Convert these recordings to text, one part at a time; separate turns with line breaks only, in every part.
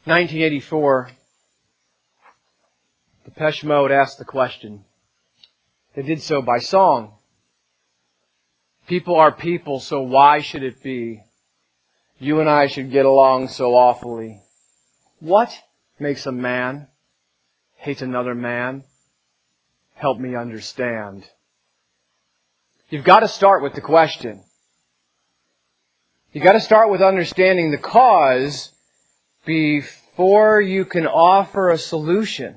1984, Depeche Mode asked the question. They did so by song. People are people, so why should it be? You and I should get along so awfully. What makes a man hate another man? Help me understand. You've got to start with the question. You've got to start with understanding the cause before you can offer a solution.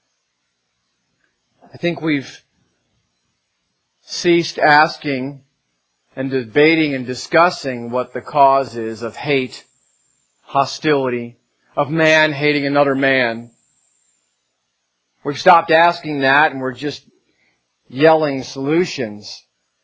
I think we've ceased asking and debating and discussing what the cause is of hate, hostility, of man hating another man. We've stopped asking that and we're just yelling solutions.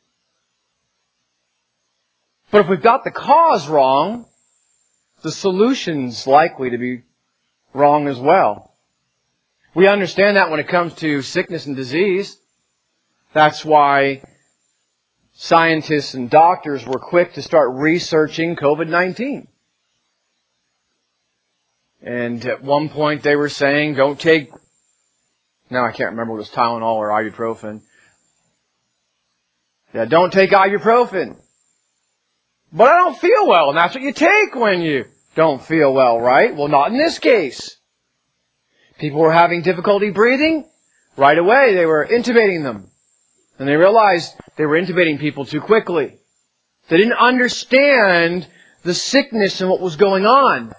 But if we've got the cause wrong, the solution's likely to be wrong as well. We understand that when it comes to sickness and disease. That's why scientists and doctors were quick to start researching COVID-19. And at one point they were saying, don't take, now I can't remember what it was, Tylenol or ibuprofen. Yeah, don't take ibuprofen. But I don't feel well, and that's what you take when you don't feel well, right? Well, not in this case. People were having difficulty breathing. Right away, they were intubating them. And they realized they were intubating people too quickly. They didn't understand the sickness and what was going on.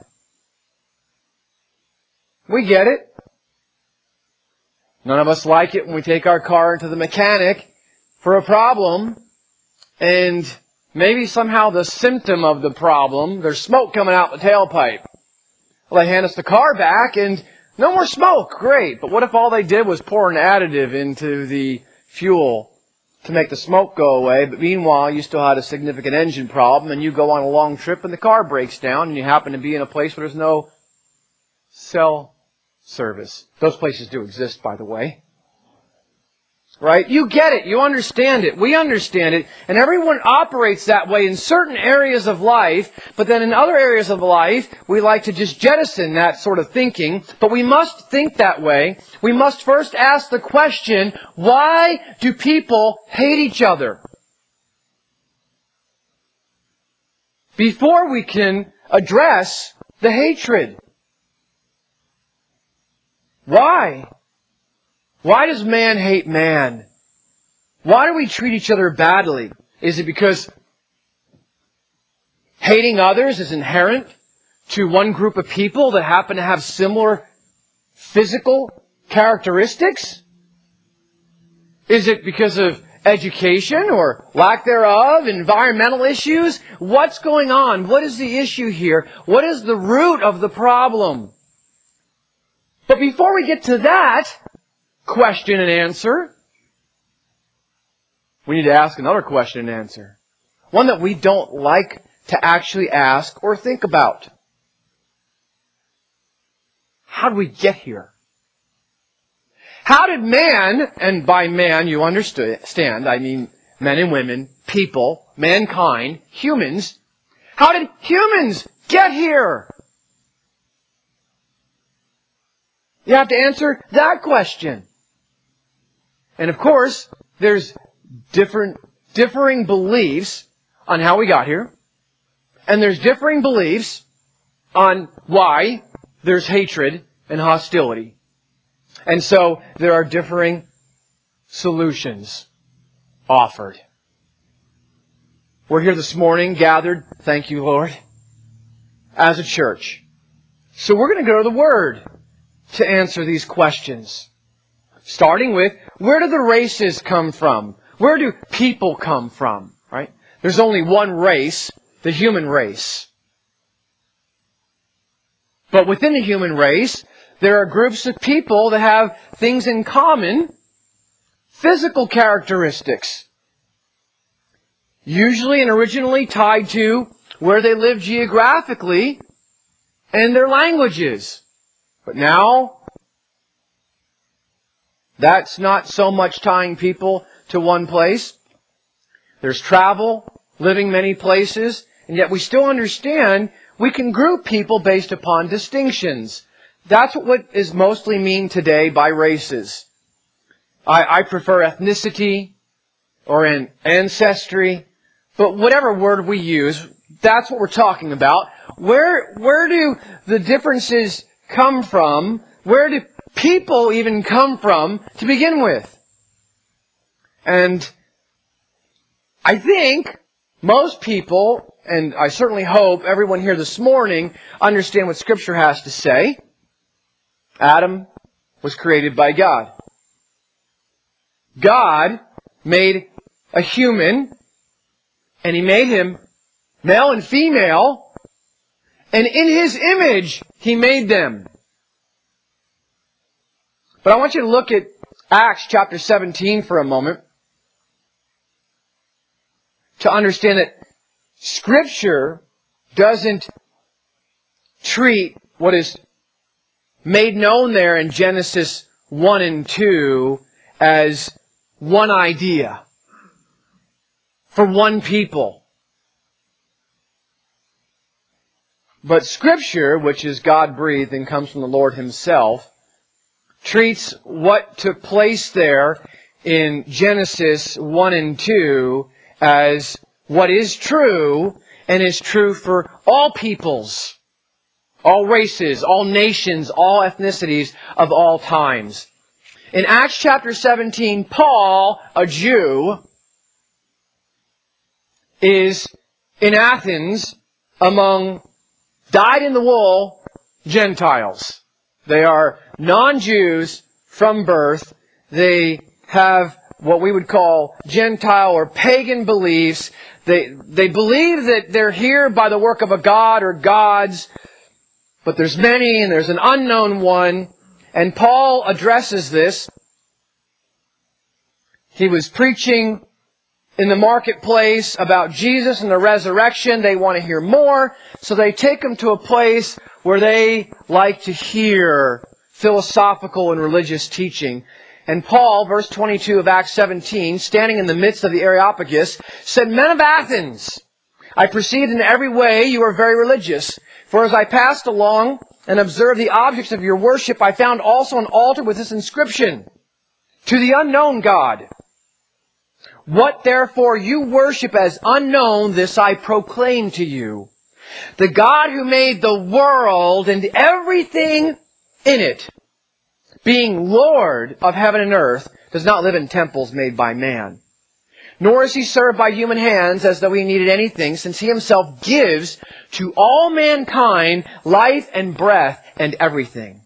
We get it. None of us like it when we take our car into the mechanic for a problem and maybe somehow the symptom of the problem, there's smoke coming out the tailpipe. Well, they hand us the car back and no more smoke. Great. But what if all they did was pour an additive into the fuel to make the smoke go away, but meanwhile you still had a significant engine problem and you go on a long trip and the car breaks down and you happen to be in a place where there's no cell service. Those places do exist, by the way. Right? You get it. You understand it. We understand it. And everyone operates that way in certain areas of life. But then in other areas of life, we like to just jettison that sort of thinking. But we must think that way. We must first ask the question, why do people hate each other? Before we can address the hatred. Why? Why does man hate man? Why do we treat each other badly? Is it because hating others is inherent to one group of people that happen to have similar physical characteristics? Is it because of education or lack thereof, environmental issues? What's going on? What is the issue here? What is the root of the problem? But before we get to that question and answer, we need to ask another question and answer. One that we don't like to actually ask or think about. How did we get here? How did man, and by man you understand, I mean men and women, people, mankind, humans, how did humans get here? You have to answer that question. And of course, there's differing beliefs on how we got here. And there's differing beliefs on why there's hatred and hostility. And so there are differing solutions offered. We're here this morning gathered, thank you Lord, as a church. So we're going to go to the Word to answer these questions. Starting with, where do the races come from? Where do people come from? Right? There's only one race, the human race. But within the human race, there are groups of people that have things in common, physical characteristics. Usually and originally tied to where they live geographically and their languages. But now, that's not so much tying people to one place. There's travel, living many places, and yet we still understand we can group people based upon distinctions. That's what is mostly mean today by races. I prefer ethnicity or an ancestry, but whatever word we use, that's what we're talking about. Where do the differences come from? Where do people even come from to begin with? And I think most people, and I certainly hope everyone here this morning, understand what Scripture has to say. Adam was created by God. God made a human, and He made him male and female, and in His image He made them. But I want you to look at Acts chapter 17 for a moment to understand that Scripture doesn't treat what is made known there in Genesis 1 and 2 as one idea for one people. But Scripture, which is God-breathed and comes from the Lord Himself, treats what took place there in Genesis 1 and 2 as what is true, and is true for all peoples, all races, all nations, all ethnicities of all times. In Acts chapter 17, Paul, a Jew, is in Athens among dyed-in-the-wool Gentiles. They are non-Jews from birth. They have what we would call Gentile or pagan beliefs. They believe that they're here by the work of a god or gods, but there's many and there's an unknown one. And Paul addresses this. He was preaching in the marketplace about Jesus and the resurrection. They want to hear more, so they take him to a place where they like to hear philosophical and religious teaching. And Paul, verse 22 of Acts 17, standing in the midst of the Areopagus, said, "Men of Athens, I perceived in every way you are very religious. For as I passed along and observed the objects of your worship, I found also an altar with this inscription, To the unknown God. What therefore you worship as unknown, this I proclaim to you. The God who made the world and everything in it, being Lord of heaven and earth, does not live in temples made by man. Nor is He served by human hands as though He needed anything, since He Himself gives to all mankind life and breath and everything.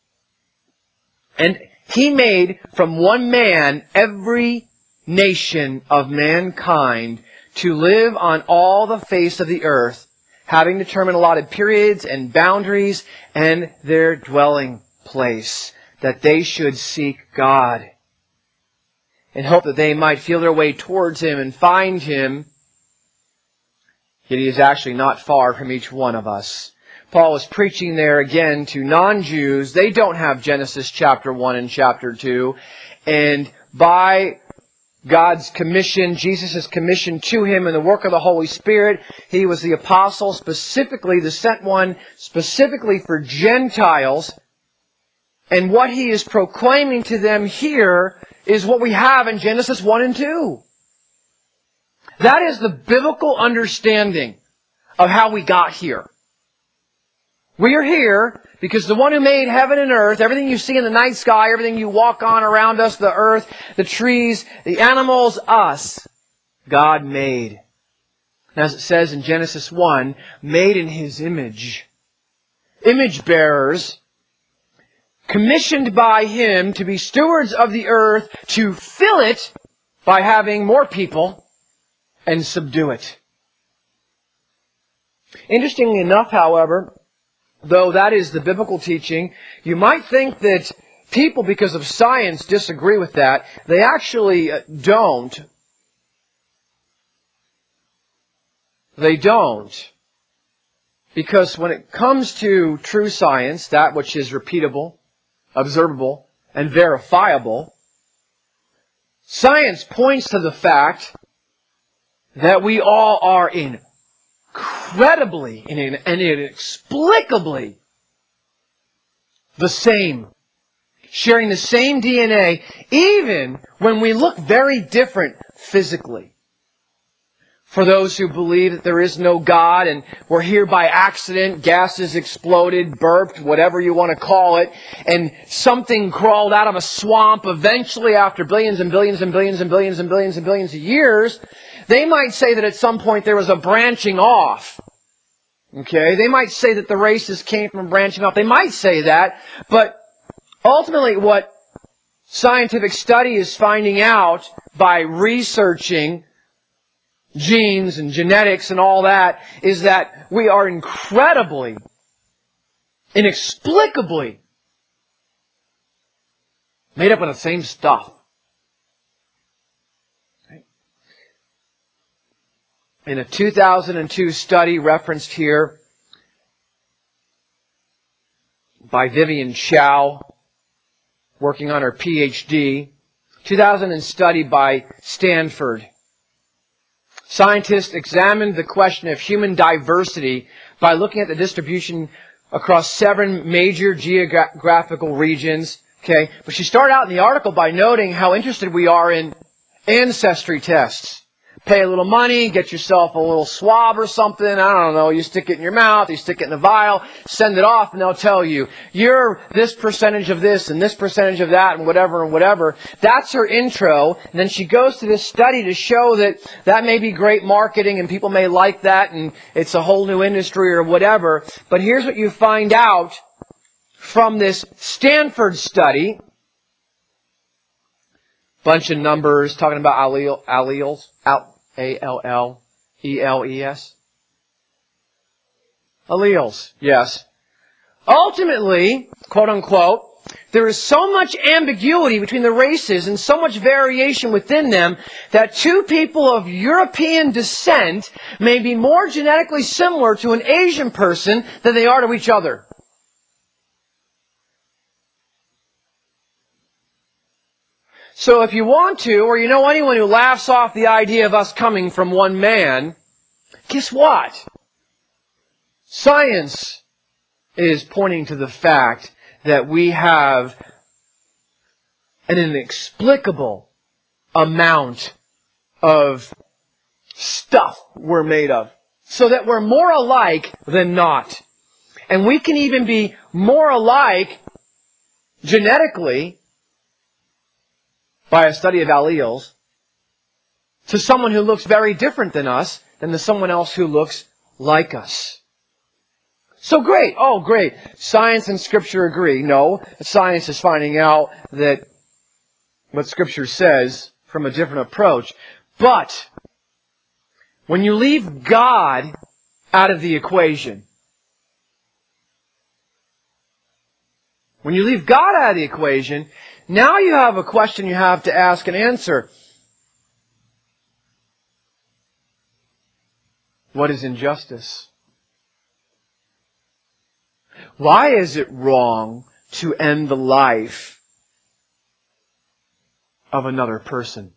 And He made from one man every nation of mankind to live on all the face of the earth, having determined allotted periods and boundaries and their dwelling place, that they should seek God, and hope that they might feel their way towards Him and find Him. Yet He is actually not far from each one of us. Paul is preaching there again to non-Jews. They don't have Genesis chapter 1 and chapter 2. And by God's commission, Jesus' commission to him in the work of the Holy Spirit, he was the apostle, specifically the sent one, specifically for Gentiles. And what he is proclaiming to them here is what we have in Genesis 1 and 2. That is the biblical understanding of how we got here. We are here because the one who made heaven and earth, everything you see in the night sky, everything you walk on around us, the earth, the trees, the animals, us, God made. And as it says in Genesis 1, made in His image. Image bearers, commissioned by Him to be stewards of the earth, to fill it by having more people and subdue it. Interestingly enough, however, though that is the biblical teaching, you might think that people, because of science, disagree with that. They actually don't. They don't. Because when it comes to true science, that which is repeatable, observable, and verifiable, science points to the fact that we all are incredibly incredibly and inexplicably the same. Sharing the same DNA, even when we look very different physically. For those who believe that there is no God and we're here by accident, gases exploded, burped, whatever you want to call it, and something crawled out of a swamp eventually after billions and billions and billions and billions and billions and billions of years, they might say that at some point there was a branching off. Okay? They might say that the races came from branching off. They might say that, but ultimately what scientific study is finding out by researching genes and genetics and all that is that we are incredibly, inexplicably made up of the same stuff. In a 2002 study referenced here by Vivian Chow, working on her PhD, 2000 study by Stanford, scientists examined the question of human diversity by looking at the distribution across 7 major geographical regions. Okay, but she started out in the article by noting how interested we are in ancestry tests. Pay a little money, get yourself a little swab or something, I don't know, you stick it in your mouth, you stick it in a vial, send it off, and they'll tell you, you're this percentage of this and this percentage of that and whatever and whatever. That's her intro, and then she goes to this study to show that that may be great marketing and people may like that and it's a whole new industry or whatever. But here's what you find out from this Stanford study. Bunch of numbers talking about alleles. A-L-L-E-L-E-S. Alleles, yes. Ultimately, quote unquote, there is so much ambiguity between the races and so much variation within them that 2 people of European descent may be more genetically similar to an Asian person than they are to each other. So if you want to, or you know anyone who laughs off the idea of us coming from one man, guess what? Science is pointing to the fact that we have an inexplicable amount of stuff we're made of. So that we're more alike than not. And we can even be more alike genetically by a study of alleles to someone who looks very different than us than to someone else who looks like us. So great. Oh, great. Science and Scripture agree. No, science is finding out that what Scripture says from a different approach. But when you leave God out of the equation, when you leave God out of the equation, now you have a question you have to ask and answer. What is injustice? Why is it wrong to end the life of another person?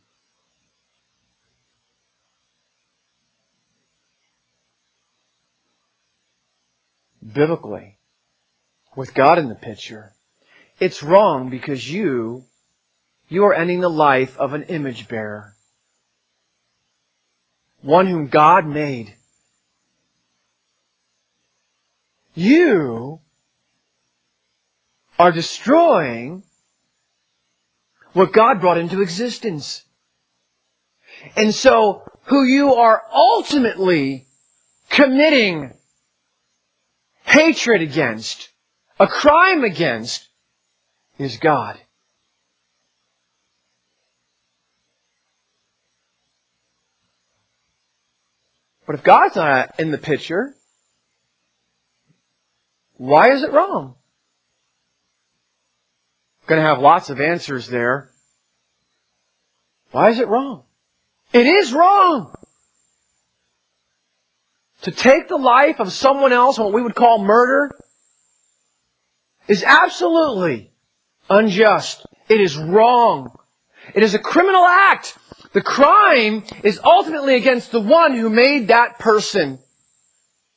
Biblically, with God in the picture, it's wrong because you are ending the life of an image bearer. One whom God made. You are destroying what God brought into existence. And so, who you are ultimately committing hatred against, a crime against, is God. But if God's not in the picture, why is it wrong? Going to have lots of answers there. Why is it wrong? It is wrong to take the life of someone else, what we would call murder, is absolutely unjust. It is wrong. It is a criminal act. The crime is ultimately against the one who made that person.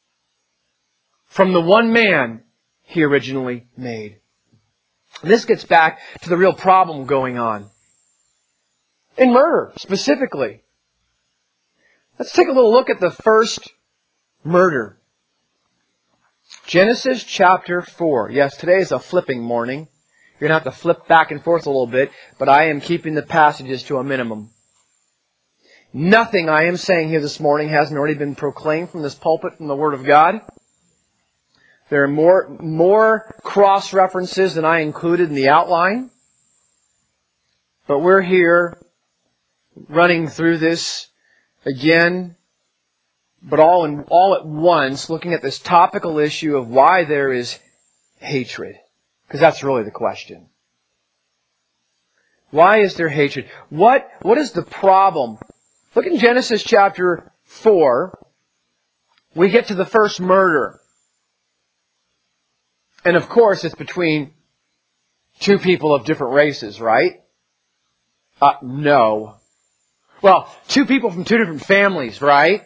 from the one man He originally made. And this gets back to the real problem going on. In murder, specifically. Let's take a little look at the first murder. Genesis chapter 4. Yes, today is a flipping morning. You're going to have to flip back and forth a little bit, but I am keeping the passages to a minimum. Nothing I am saying here this morning hasn't already been proclaimed from this pulpit from the Word of God. There are more cross-references than I included in the outline. But we're here running through this again, but all at once, looking at this topical issue of why there is hatred. Because that's really the question. Why is there hatred? What is the problem? Look in Genesis chapter 4. We get to the first murder. And of course, it's between two people of different races, right? No. Well, two people from two different families, right?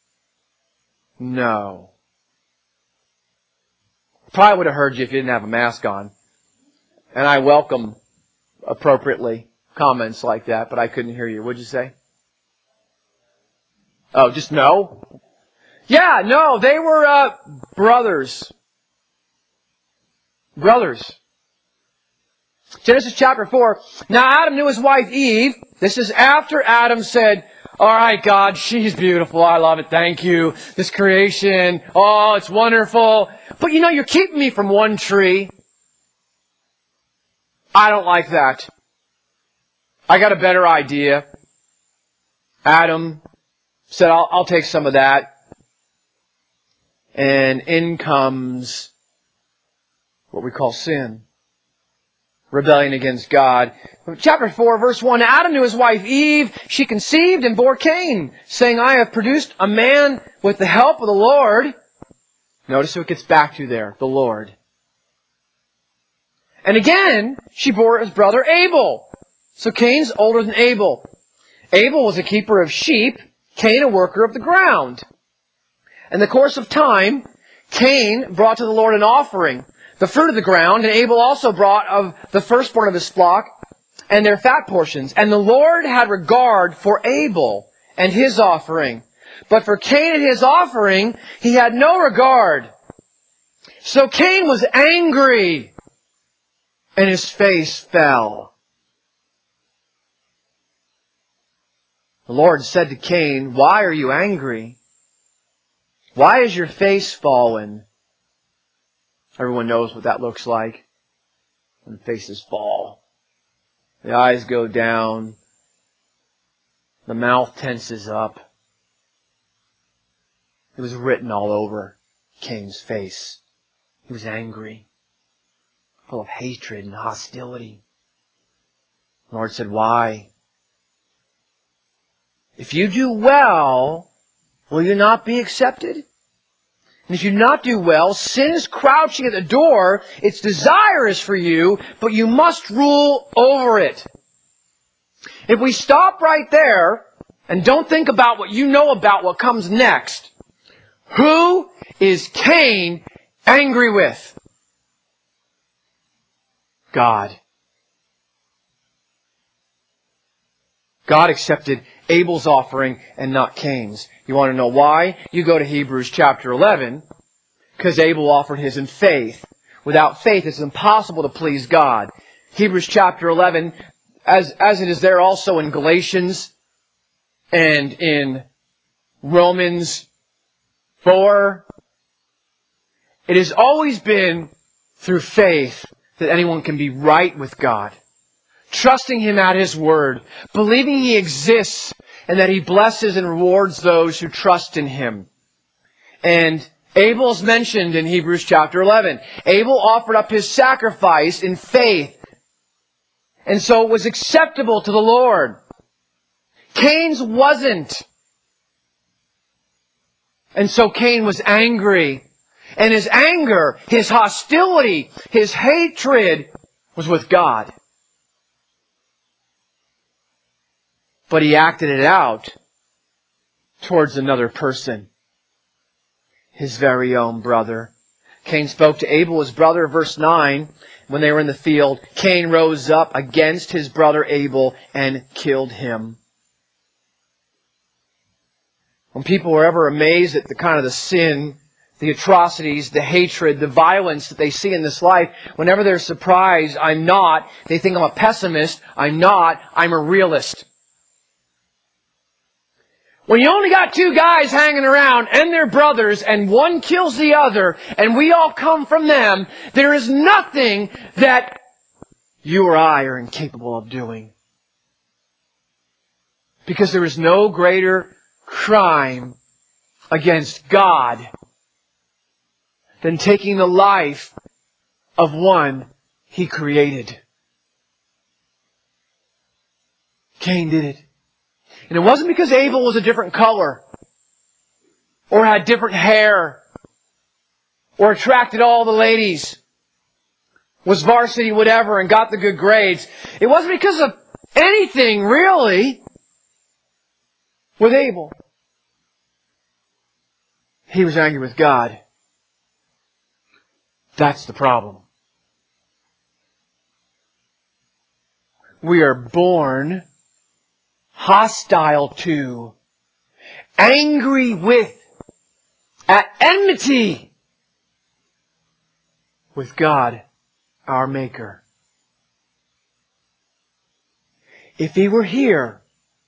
No. Probably would have heard you if you didn't have a mask on. And I welcome appropriately comments like that, but I couldn't hear you. What'd you say? Oh, just no? Yeah, no, they were brothers. Brothers. Genesis chapter 4. Now Adam knew his wife Eve. This is after Adam said, all right, God, she's beautiful. I love it. Thank you. This creation. Oh, it's wonderful. But you're keeping me from one tree. I don't like that. I got a better idea. Adam said, I'll take some of that. And in comes what we call sin. Rebellion against God. Chapter 4, verse 1. Adam knew his wife Eve. She conceived and bore Cain, saying, I have produced a man with the help of the Lord. Notice who it gets back to there. The Lord. And again, she bore his brother Abel. So Cain's older than Abel. Abel was a keeper of sheep. Cain a worker of the ground. In the course of time, Cain brought to the Lord an offering, the fruit of the ground, and Abel also brought of the firstborn of his flock and their fat portions. And the Lord had regard for Abel and his offering. But for Cain and his offering, he had no regard. So Cain was angry, and his face fell. The Lord said to Cain, why are you angry? Why is your face fallen? Everyone knows what that looks like when faces fall. The eyes go down. The mouth tenses up. It was written all over Cain's face. He was angry, full of hatred and hostility. The Lord said, why? If you do well, will you not be accepted? And if you do not do well, sin is crouching at the door. Its desire is for you, but you must rule over it. If we stop right there and don't think about what you know about what comes next, who is Cain angry with? God. God accepted Abel's offering and not Cain's. You want to know why? You go to Hebrews chapter 11, because Abel offered his in faith. Without faith, it's impossible to please God. Hebrews chapter 11, as it is there also in Galatians and in Romans 4, it has always been through faith that anyone can be right with God. Trusting Him at His word, believing He exists and that He blesses and rewards those who trust in Him. And Abel's mentioned in Hebrews chapter 11. Abel offered up his sacrifice in faith, and so it was acceptable to the Lord. Cain's wasn't. And so Cain was angry. And his anger, his hostility, his hatred was with God. But he acted it out towards another person, his very own brother. Cain spoke to Abel, his brother, verse 9, when they were in the field. Cain rose up against his brother Abel and killed him. When people are ever amazed at the sin, the atrocities, the hatred, the violence that they see in this life, whenever they're surprised, I'm not. They think I'm a pessimist. I'm not. I'm a realist. When you only got two guys hanging around and they're brothers and one kills the other and we all come from them, there is nothing that you or I are incapable of doing. Because there is no greater crime against God than taking the life of one He created. Cain did it. And it wasn't because Abel was a different color, or had different hair, or attracted all the ladies, was varsity whatever and got the good grades. It wasn't because of anything really with Abel. He was angry with God. That's the problem. We are born hostile to, angry with, at enmity with God, our Maker. If He were here,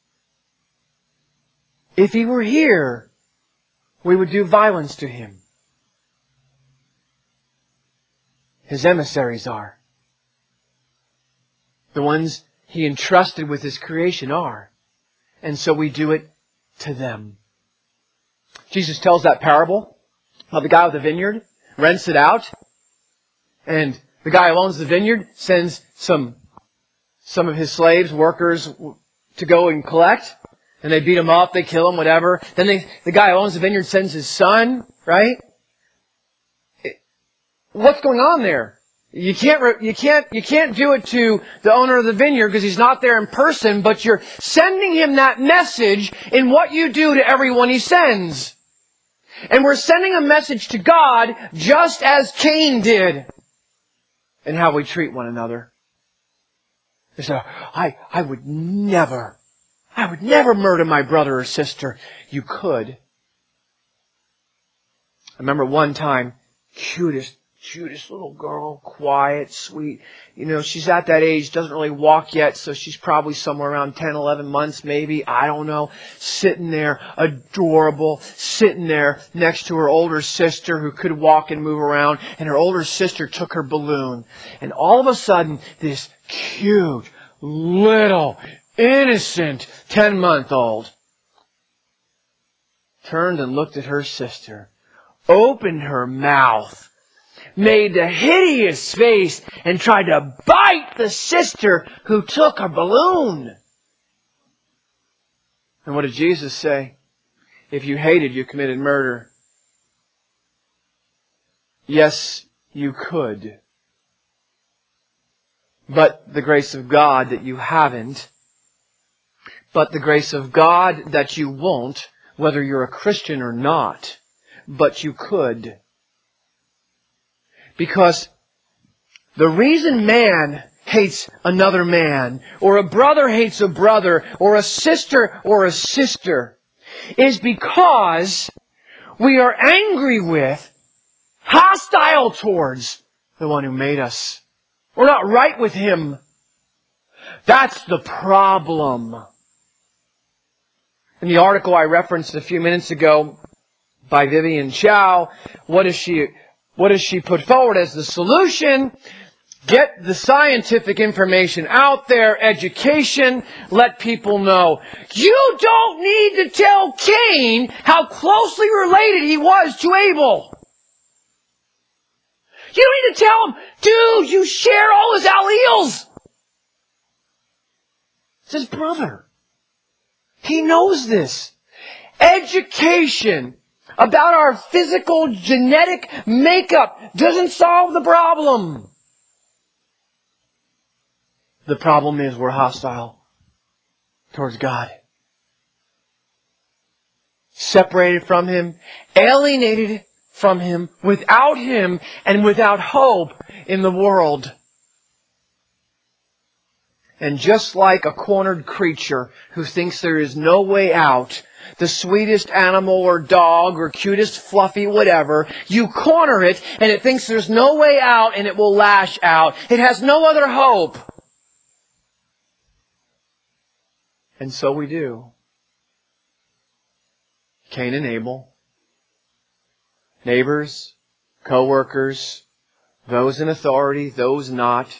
we would do violence to Him. His emissaries are. The ones He entrusted with His creation are. And so we do it to them. Jesus tells that parable of the guy with the vineyard, rents it out, and the guy who owns the vineyard sends some of his slaves, workers, to go and collect, and they beat him up, they kill him, whatever. Then the guy who owns the vineyard sends his son, right? What's going on there? You can't do it to the owner of the vineyard because he's not there in person, but you're sending him that message in what you do to everyone he sends. And we're sending a message to God just as Cain did in how we treat one another. They say, I would never murder my brother or sister. You could. I remember one time, cutest little girl, quiet, sweet. She's at that age, doesn't really walk yet, so she's probably somewhere around 10, 11 months maybe, I don't know. Sitting there, adorable, sitting there next to her older sister who could walk and move around, and her older sister took her balloon. And all of a sudden, this cute, little, innocent 10-month-old turned and looked at her sister, opened her mouth, made the hideous face, and tried to bite the sister who took her balloon. And what did Jesus say? If you hated, you committed murder. Yes, you could. But the grace of God that you haven't. But the grace of God that you won't, whether you're a Christian or not. But you could. Because the reason man hates another man, or a brother hates a brother, or a sister is because we are angry with, hostile towards the one who made us. We're not right with Him. That's the problem. In the article I referenced a few minutes ago by Vivian Chow, what does she put forward as the solution? Get the scientific information out there, education, let people know. You don't need to tell Cain how closely related he was to Abel. You don't need to tell him, dude, you share all his alleles. It's his brother. He knows this. Education about our physical genetic makeup doesn't solve the problem. The problem is we're hostile towards God. Separated from Him, alienated from Him, without Him, and without hope in the world. And just like a cornered creature who thinks there is no way out, the sweetest animal or dog or cutest fluffy whatever, you corner it and it thinks there's no way out and it will lash out. It has no other hope. And so we do. Cain and Abel, neighbors, co-workers, those in authority, those not.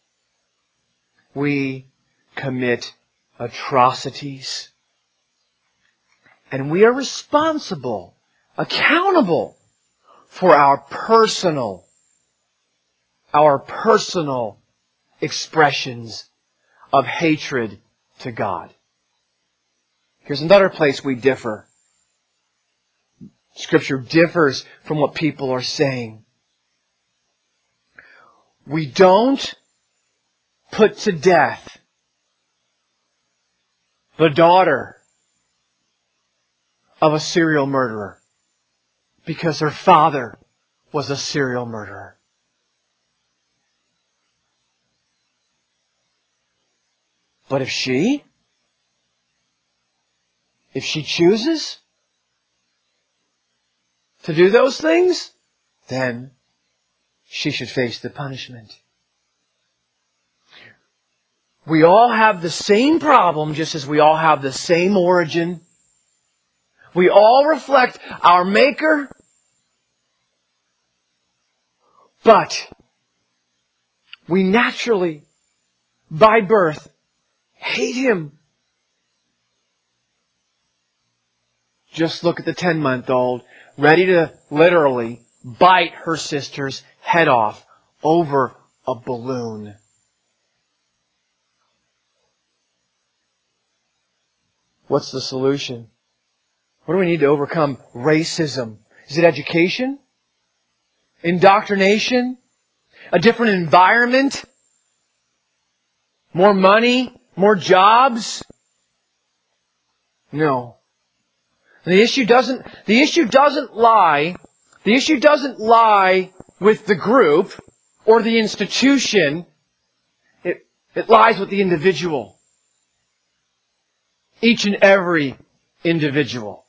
We commit atrocities. And we are responsible, accountable for our personal expressions of hatred to God. Here's another place we differ. Scripture differs from what people are saying. We don't put to death the daughter of a serial murderer because her father was a serial murderer. But if she chooses to do those things, then she should face the punishment. We all have the same problem, just as we all have the same origin. We all reflect our Maker, but we naturally, by birth, hate Him. Just look at the 10-month-old, ready to literally bite her sister's head off over a balloon. What's the solution? What do we need to overcome racism? Is it education? Indoctrination? A different environment? More money? More jobs? No. The issue doesn't lie with the group or the institution. It lies with the individual. Each and every individual.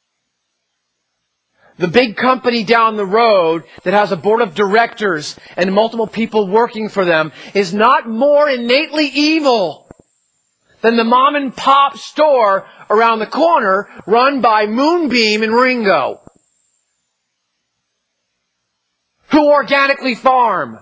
The big company down the road that has a board of directors and multiple people working for them is not more innately evil than the mom and pop store around the corner run by Moonbeam and Ringo, who organically farm.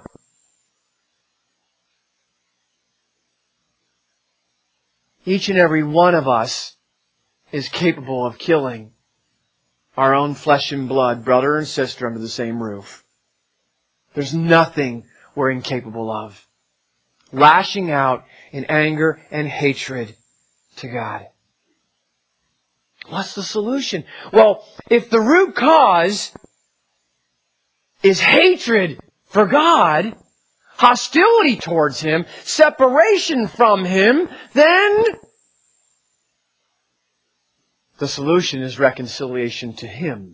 Each and every one of us is capable of killing our own flesh and blood, brother and sister under the same roof. There's nothing we're incapable of. Lashing out in anger and hatred to God. What's the solution? Well, if the root cause is hatred for God, hostility towards Him, separation from Him, then the solution is reconciliation to Him.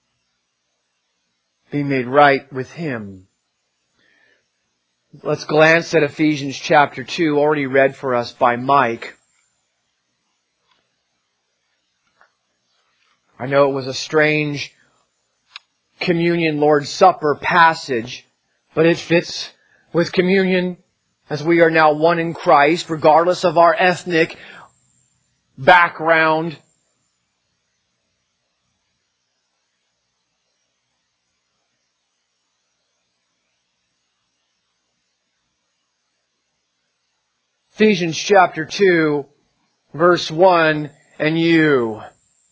Be made right with Him. Let's glance at Ephesians chapter 2, already read for us by Mike. I know it was a strange communion Lord's Supper passage, but it fits with communion as we are now one in Christ, regardless of our ethnic background. Ephesians chapter 2, verse 1, and you.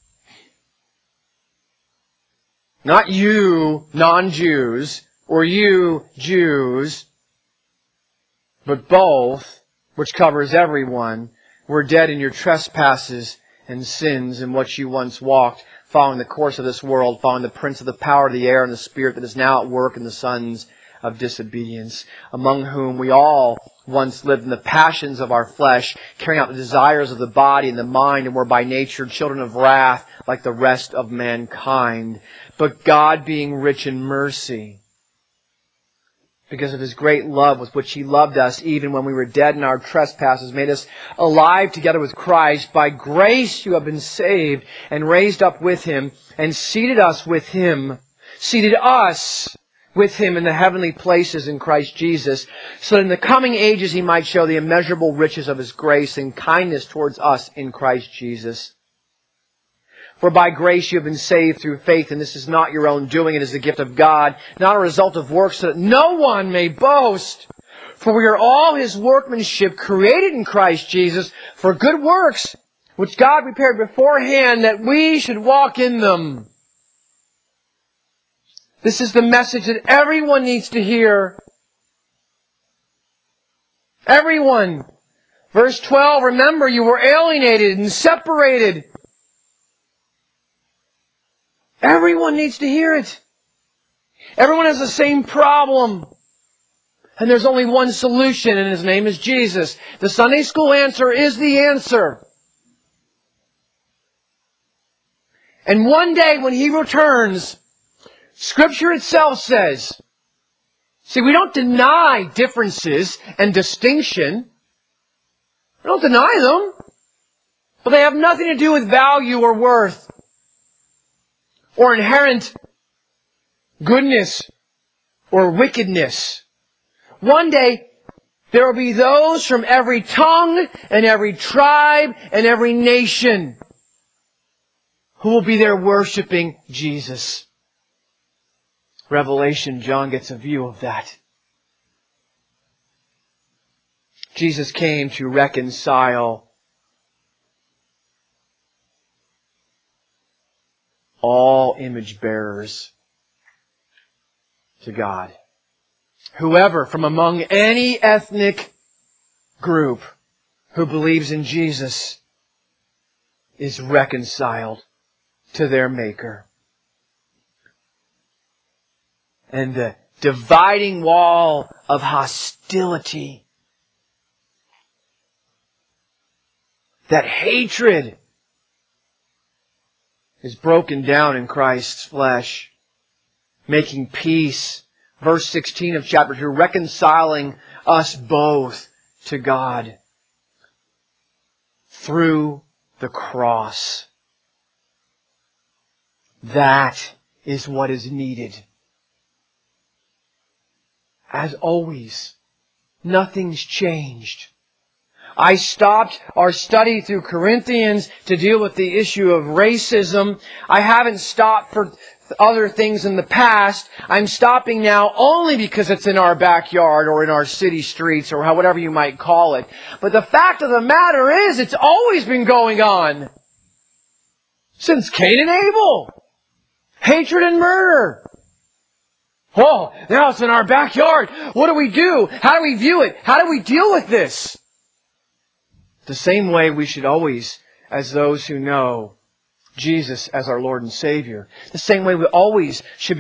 Not you, non-Jews, or you, Jews, but both, which covers everyone, were dead in your trespasses and sins in which you once walked, following the course of this world, following the prince of the power of the air and the spirit that is now at work in the sons of disobedience, among whom we all once lived in the passions of our flesh, carrying out the desires of the body and the mind, and were by nature children of wrath like the rest of mankind. but God being rich in mercy, because of His great love with which He loved us, even when we were dead in our trespasses, made us alive together with Christ. By grace you have been saved, and raised up with Him, and seated us with Him in the heavenly places in Christ Jesus, so that in the coming ages He might show the immeasurable riches of His grace and kindness towards us in Christ Jesus. For by grace you have been saved through faith, and this is not your own doing, it is the gift of God, not a result of works, so that no one may boast. For we are all His workmanship, created in Christ Jesus, for good works, which God prepared beforehand that we should walk in them. This is the message that everyone needs to hear. Everyone. Verse 12, remember you were alienated and separated. Everyone needs to hear it. Everyone has the same problem. And there's only one solution, and His name is Jesus. The Sunday school answer is the answer. And one day when He returns, Scripture itself says, see, we don't deny differences and distinction. We don't deny them. But they have nothing to do with value or worth, or inherent goodness or wickedness. One day, there will be those from every tongue and every tribe and every nation who will be there worshiping Jesus. Revelation, John gets a view of that. Jesus came to reconcile all image bearers to God. Whoever from among any ethnic group who believes in Jesus is reconciled to their Maker. And the dividing wall of hostility, that hatred, is broken down in Christ's flesh, making peace. Verse 16 of chapter 2, reconciling us both to God through the cross. That is what is needed. As always, nothing's changed. I stopped our study through Corinthians to deal with the issue of racism. I haven't stopped for other things in the past. I'm stopping now only because it's in our backyard or in our city streets or whatever you might call it. But the fact of the matter is, it's always been going on. Since Cain and Abel. Hatred and murder. Oh, now it's in our backyard. What do we do? How do we view it? How do we deal with this? The same way we should always, as those who know Jesus as our Lord and Savior, the same way we always should